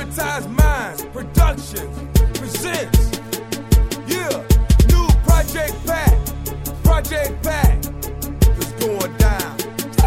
Hypnotized Minds Productions presents, new Project Pat. Project Pat is going down.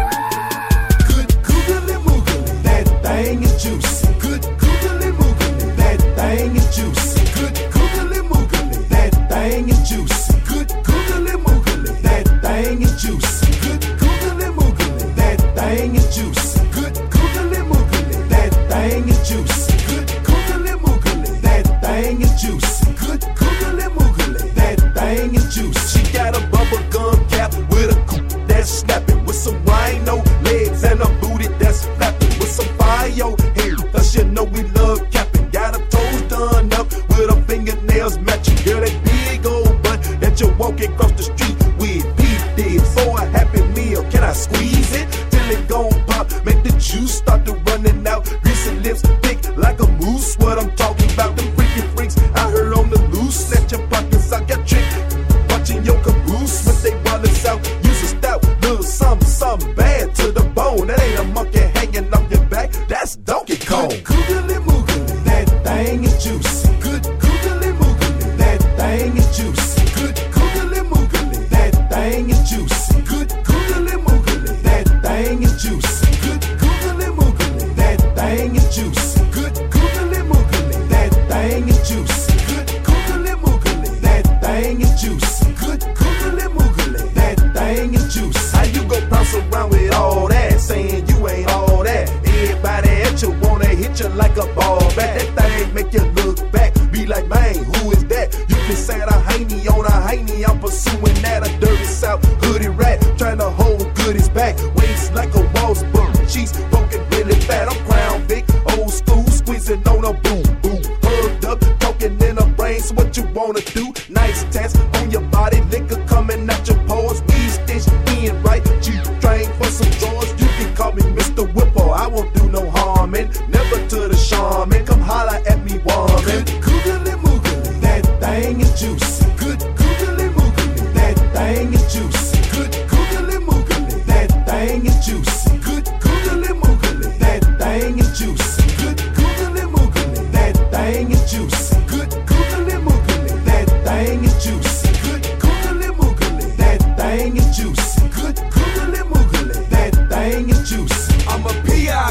Good googly moogly, that thing is juicy. Good googly moogly, that thing is juicy. Good googly moogly, that thing is juicy. Good googly moogly, that thing is juicy. Good googly moogly, that thing is juicy. Good googly moogly, that thing is juicy. Good googly moogly, that thing is juicy. Good googly moogly, that thing is juicy. She got a bubble gum cap with a coupe that's snapping, with some rhino legs and a booty that's flapping, with some fire hair, cause you know we love capping. Got her toes done up with her fingernails matching. Girl, that big old butt that you're walking across the street with. Beef did for a happy meal. Can I squeeze it till it gon' pop? Make the juice start to running out. Greasy lips thick like a moose. What I'm talking about, them freaky freaks I heard on the loose. Snatch your pockets, I got tricked watching your caboose when they wallets out. Use a stout, little something bad to the bone. That ain't a monkey hanging off your back, that's Donkey Kong. Good googly moogly, that thing is juicy. Good googly moogly, that thing is juicy. Good googly moogly, that thing is juicy. Good googly moogly, that thing is juicy. Good googly moogly, that thing is juicy. Good googly moogly, that thing is juicy. Good googly moogly, that thing is juicy. Good googly moogly, that thing is juicy. How you gon' bounce around with all that, saying you ain't all that? Everybody at you wanna hit you like a ball bat. That thing make you look back, be like, man, who is that? You can say a hiney on a hiney, I'm pursuing that. A dirty South hoodie rat, trying to hold goodies back. Waist like a waltz boom, cheeks broken really fat. I'm Crown Vic, old school, squeezing on a boom boom. Hugged up, talking in her brain, so what you wanna do? Nice tats on your body, liquor coming out your pores. Weed stitch in right, G-train for some drawers. You can call me Mr. Whippo, I won't do no harming. Never to the shaman, come holler at me, woman. Good googly moogly, that thing is juicy. Good googly moogly, that thing is juicy. Good googly moogly, that thing is juicy. Good googly moogly, that thing is juicy. Good googly moogly, that thing is juicy. Good googly moogly, that thing is juicy. Good googly moogly, that thing is juicy. Good googly moogly, that thing is juicy. I'm a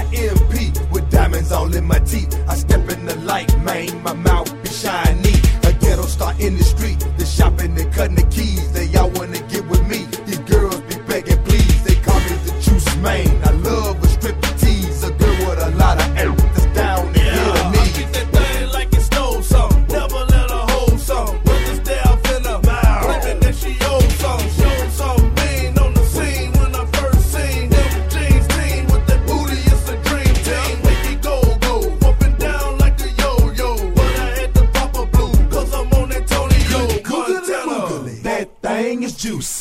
PIMP with diamonds all in my teeth. I step in the light, man, my mouth be shiny. A ghetto star in the street, the shopping and cutting the keys. They all wanna get with me. These girls be begging, please. They call me the juice man. I love a strip tease, a girl with a lot of air that's down the hill of me. I treat that thing like it stole something. Never let her hold something. When the staff in her mouth, claiming that she owed something. Showed something mean on the scene when I first seen them jeans team with that booty. It's a dream team. Make it go, up and down like a yo-yo. But I had to pop a blue, cause I'm on that Tony Yo. Googly moogly, that thing is juicy.